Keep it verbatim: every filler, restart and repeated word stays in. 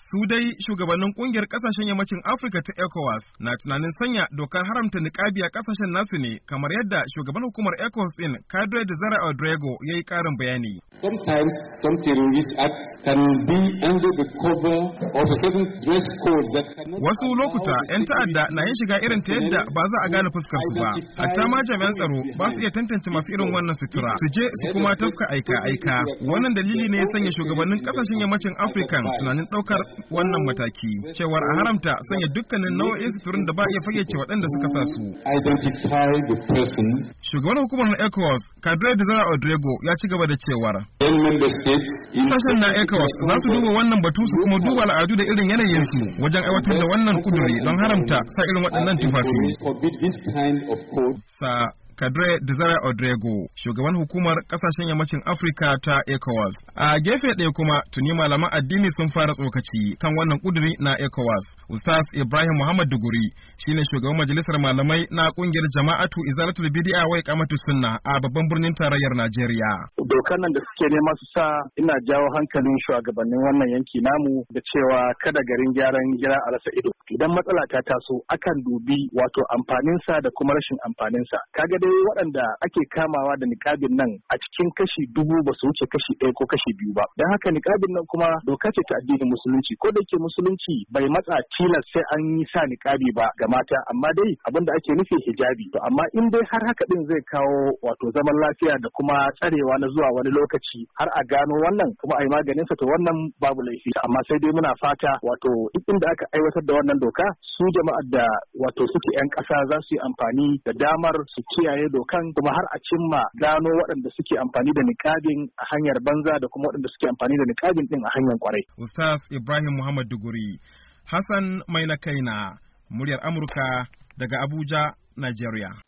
Su dai shugabannin kungiyar kasashen yammacin Afirka ta ECOWAS na tunanin sanya dokar haramta niqabi a kasashen nasu ne, kamar yadda shugaban hukumar ECOWAS din Kadre Desire Odrego ya yi karin bayani. Sometimes some terrorist acts can be under the cover of a certain dress code that cannot. Wasu lokuta 'yan ta'adda na yin shiga irin ta yadda ba za a gane fuskar su ba. Hatta ma jami'an tsaro ba su iya tantance masu irin wannan sutura. Su je su kuma tafka aika-aika. Wannan dalili ne ya sanya shugabannin kasashen yammacin Afirka tunanin daukar wannan mataki. Cewar a haramta sanya dukkanin nau'in suturin da ba iya fayyace waɗanda suka sa su. Identify the person. Shugaban hukumar ECOWAS, Kadre Desire Odrego, ya ci gaba da cewar sashen na ECOWAS za su duba wannan batu su kuma duba al'adu da irin yanayin su wajen aiwatar da wannan kuduri don haramta sa irin waɗannan tufafi. Sa Kadre Desire Odrego, shugaban hukumar kasashen yammacin Afirka ta ECOWAS. A gefe ɗaya kuma tuni malaman addini sun fara tsokaci kan wannan kuduri na ECOWAS. Ustaz Ibrahim Muhammad Duguri shine shugaban majalisar malamai na kungiyar Jama'atu Izalatul Bid'a wa Iqamatu Sunna a babban birnin tarayyar Najeriya. Dokar nan da suke nema su sa, ina jawo hankalin shugabannin wannan yanki namu da cewa kada garin gyaran gira a rasa ido. Idan matsala ta taso akan dubi wato amfaninsa da kuma rashin amfaninsa. Kaga dai waɗanda ake kamawa da niƙabin nan a cikin kashi dubu ba su wuce kashi ɗaya ko kashi biyu ba. Don haka niƙabin nan kuma doka ce ta addinin musulunci, ko da yake musulunci bai matsa tilas sai an yi sa niƙabi ba ga mata, amma dai abin da ake nufi hijabi. To amma in dai har haka din zai kawo wato zaman lafiya da kuma tsarewa na zuwa wani lokaci har a gano wannan kuma a yi maganinsa, to wannan babu laifi. Amma sai dai muna fata wato duk inda aka aiwatar da wannan doka, su jama'ar da wato suke 'yan ƙasa za su yi amfani da damar su kiyaye dokan kuma har a cimma gano waɗanda suke amfani da niƙabin a hanyar banza da kuma waɗanda suke amfani da niƙabin din a hanyar kwarai. Ustaz Ibrahim Muhammad Duguri. Hassan Maina Kaina, muryar Amurka daga Abuja, Nigeria.